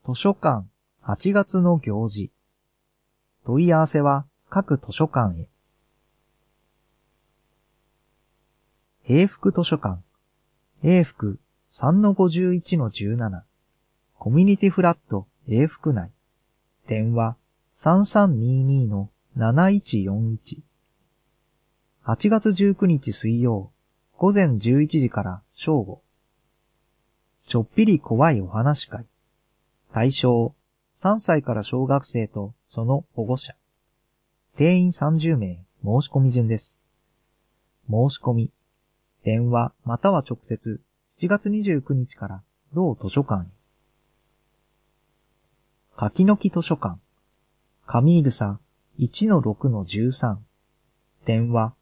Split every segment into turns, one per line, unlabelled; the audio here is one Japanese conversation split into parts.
図書館8月の行事。問い合わせは各図書館へ。永福図書館。永福 3-51-17。コミュニティフラット永福内。電話 3322-7141。8月19日水曜、午前11時から正午。ちょっぴり怖いお話会。対象、3歳から小学生とその保護者。定員30名、申し込み順です。申し込み、電話または直接、7月29日から同図書館へ。柿の木図書館。上草 1-6-13。電話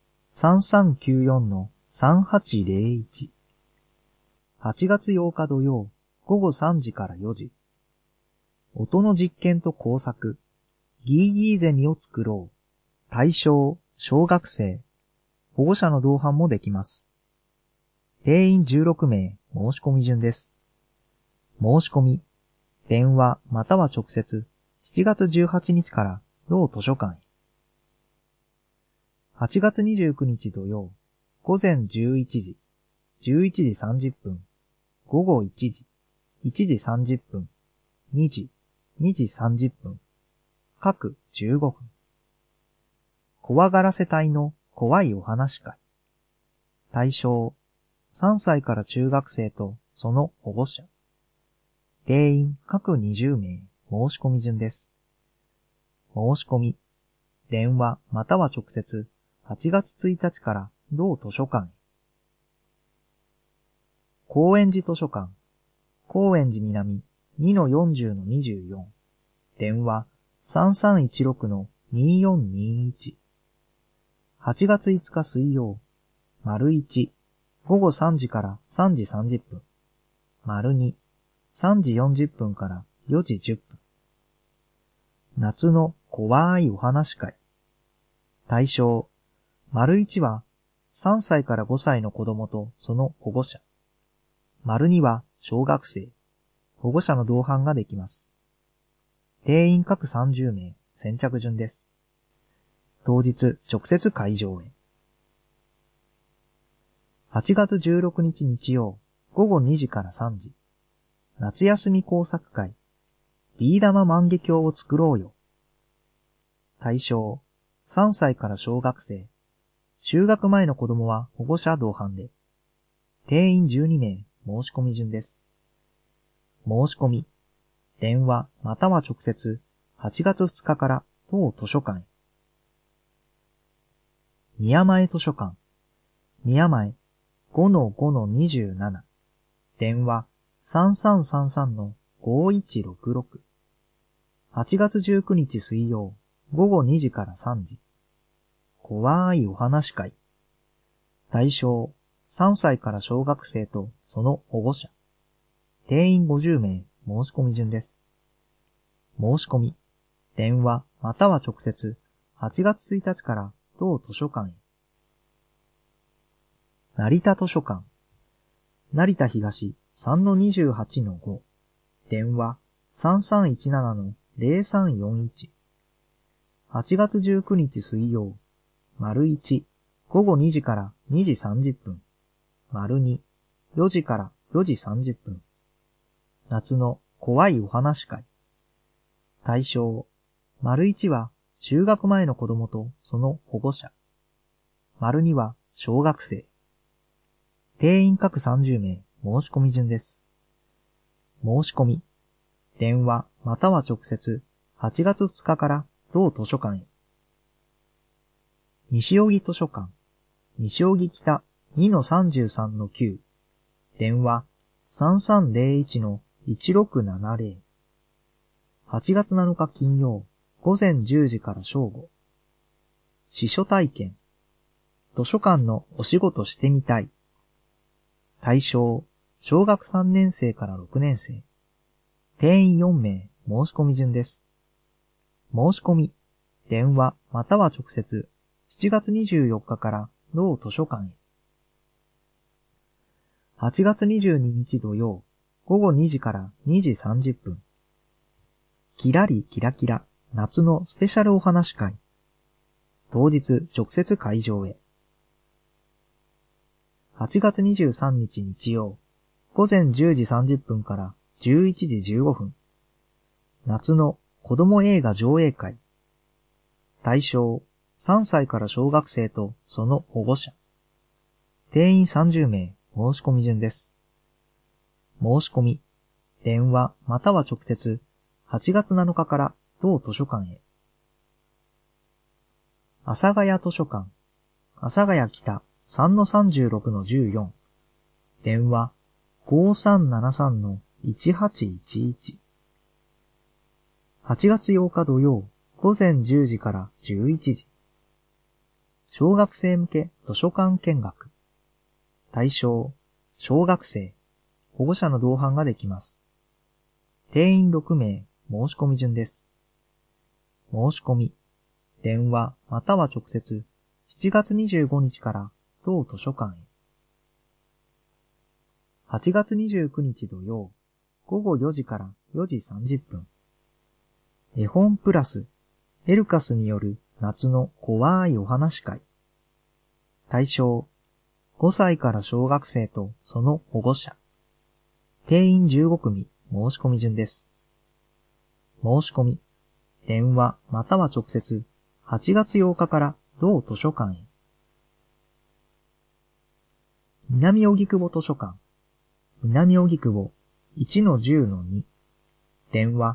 3394-3801。8月8日土曜、午後3時から4時。音の実験と工作、ギーギーゼミを作ろう。対象、小学生。保護者の同伴もできます。定員16名、申し込み順です。申し込み、電話または直接、7月18日から同図書館へ。8月29日土曜、午前11時、11時30分、午後1時、1時30分、2時、2時30分、各15分。怖がらせ隊の怖いお話会。対象、3歳から中学生とその保護者。定員各20名、申し込み順です。申し込み、電話または直接、8月1日から同図書館へ。高円寺図書館。高円寺南 2-40-24。電話3316-2421。8月5日水曜。丸1。午後3時から3時30分。丸2。3時40分から4時10分。夏の怖いお話会。対象。丸1は3歳から5歳の子供とその保護者。丸2は小学生。保護者の同伴ができます。定員各30名、先着順です。当日、直接会場へ。8月16日日曜、午後2時から3時。夏休み工作会。ビー玉万華鏡を作ろうよ。対象、3歳から小学生。就学前の子供は保護者同伴で。定員12名、申し込み順です。申し込み、電話または直接、8月2日から当図書館へ。宮前図書館。宮前 5-5-27。電話3333-5166。8月19日水曜、午後2時から3時。怖いお話会。対象、3歳から小学生とその保護者。定員50名、申し込み順です。申し込み、電話または直接、8月1日から同図書館へ。成田図書館。成田東 3-28-5。電話3317-0341。8月19日水曜。丸1、午後2時から2時30分。丸2、4時から4時30分。夏の怖いお話会。対象、丸1は就学前の子供とその保護者。丸2は小学生。定員各30名、申し込み順です。申し込み、電話または直接、8月2日から同図書館へ。西荻図書館。西荻北 2-33-9。電話3301-1670。8月7日金曜、午前10時から正午。司書体験。図書館のお仕事してみたい。対象、小学3年生から6年生。定員4名、申し込み順です。申し込み、電話または直接、7月24日から同図書館へ。8月22日土曜、午後2時から2時30分。 キラリキラキラ夏のスペシャルお話会。当日直接会場へ。8月23日日曜、午前10時30分から11時15分。夏の子供映画上映会。対象、3歳から小学生とその保護者。定員30名、申し込み順です。申し込み、電話または直接、8月7日から同図書館へ。阿佐ヶ谷図書館、阿佐ヶ谷北 3-36-14。電話、5373-1811。8月8日土曜、午前10時から11時。小学生向け図書館見学。対象、小学生、保護者の同伴ができます。定員6名、申し込み順です。申し込み、電話または直接、7月25日から同図書館へ。8月29日土曜、午後4時から4時30分。絵本プラス、エルカスによる夏の怖いお話会。対象、5歳から小学生とその保護者。定員15組、申し込み順です。申し込み、電話または直接、8月8日から同図書館へ。南荻窪図書館、南荻窪 1-10-2。電話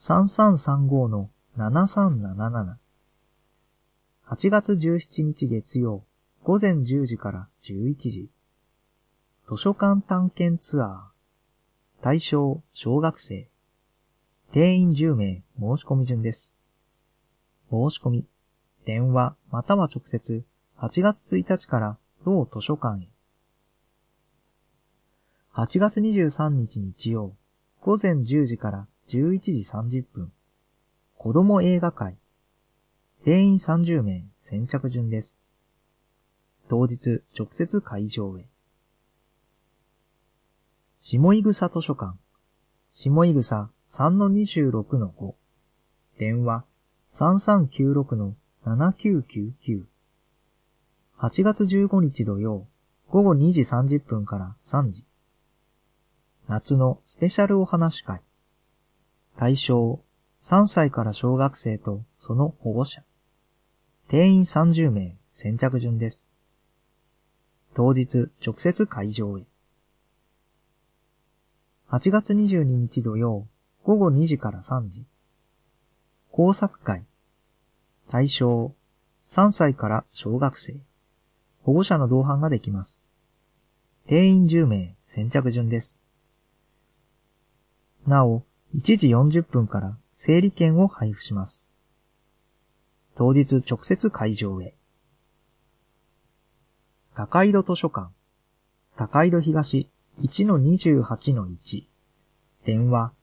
3335-7377。8月17日月曜、午前10時から11時。図書館探検ツアー。対象、小学生。定員10名、申し込み順です。申し込み、電話または直接、8月1日から同図書館へ。8月23日日曜、午前10時から11時30分。子供映画会。定員30名、先着順です。当日、直接会場へ。下井草図書館。下井草 3-26-5。電話3396-7999。8月15日土曜、午後2時30分から3時。夏のスペシャルお話会。対象、3歳から小学生とその保護者。定員30名、先着順です。当日、直接会場へ。8月22日土曜、午後2時から3時。工作会。対象、3歳から小学生。保護者の同伴ができます。定員10名、先着順です。なお、1時40分から整理券を配布します。当日直接会場へ。高井戸図書館。高井戸東 1-28-1。電話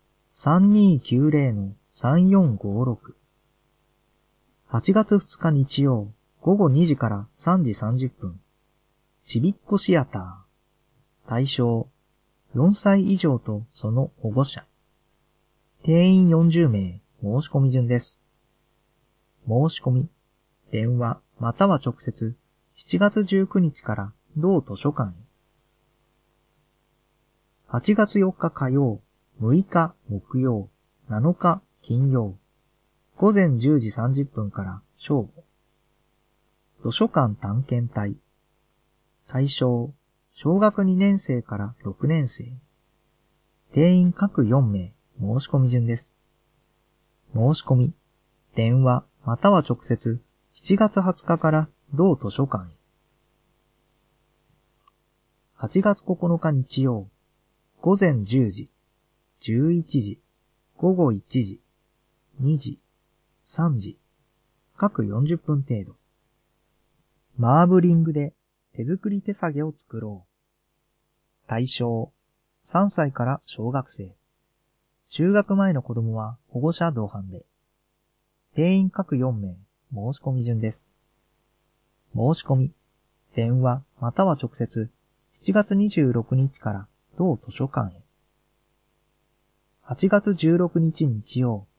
3290-3456。8月2日日曜、午後2時から3時30分。ちびっこシアター。対象、4歳以上とその保護者。定員40名、申し込み順です。申し込み、電話または直接、7月19日から同図書館へ。8月4日火曜、6日木曜、7日金曜、午前10時30分から正午。図書館探検隊。対象、小学2年生から6年生。定員各4名、申し込み順です。申し込み、電話または直接、7月20日から同図書館へ。8月9日日曜、午前10時、11時、午後1時、2時、3時、各40分程度。マーブリングで手作り手提げを作ろう。対象、3歳から小学生。就学前の子供は保護者同伴で。定員各4名、申し込み順です。申し込み、電話または直接、7月26日から同図書館へ。8月16日日曜、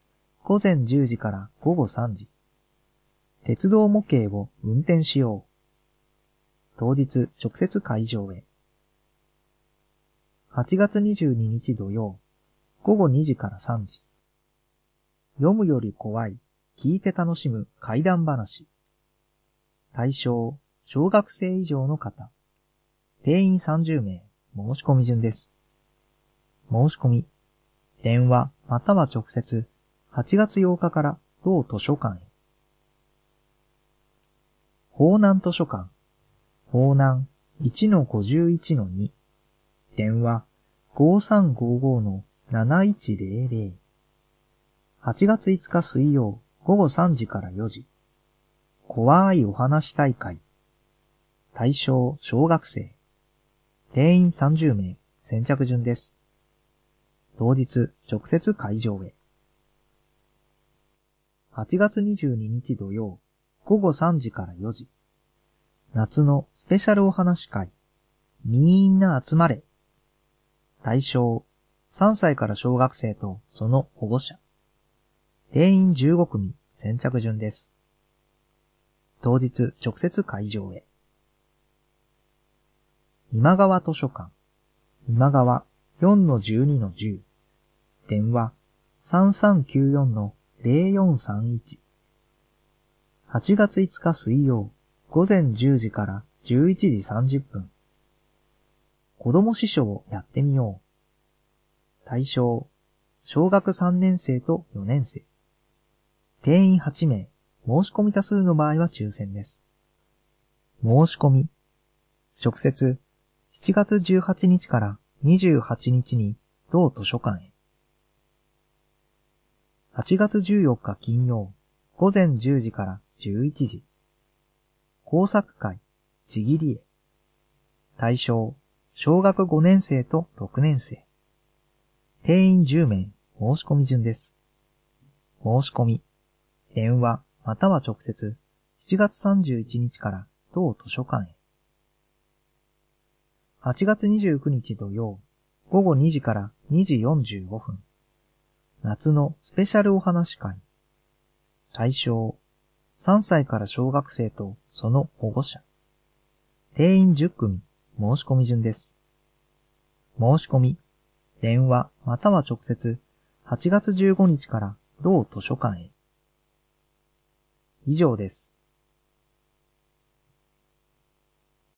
午前10時から午後3時。鉄道模型を運転しよう。当日直接会場へ。8月22日土曜、午後2時から3時。読むより怖い、聞いて楽しむ怪談話。対象、小学生以上の方。定員30名、申し込み順です。申し込み、電話または直接、8月8日から同図書館へ。方南図書館、方南 1-51-2、電話 5355-7100。8月5日水曜午後3時から4時。怖いお話大会。対象小学生。定員30名、先着順です。当日直接会場へ。8月22日土曜午後3時から4時。夏のスペシャルお話会。みんな集まれ。対象3歳から小学生とその保護者。定員15組、先着順です。当日直接会場へ。今川図書館。今川 4-12-10。電話 3394-0431。8月5日水曜午前10時から11時30分。子供師匠やってみよう。対象小学3年生と4年生。定員8名、申し込み多数の場合は抽選です。申し込み。直接、7月18日から28日に同図書館へ。8月14日金曜、午前10時から11時。工作会、ちぎり絵。対象、小学5年生と6年生。定員10名、申し込み順です。申し込み。電話または直接7月31日から同図書館へ。8月29日土曜午後2時から2時45分。夏のスペシャルお話会。対象3歳から小学生とその保護者。定員10組、申し込み順です。申し込み、電話または直接8月15日から同図書館へ。以上です。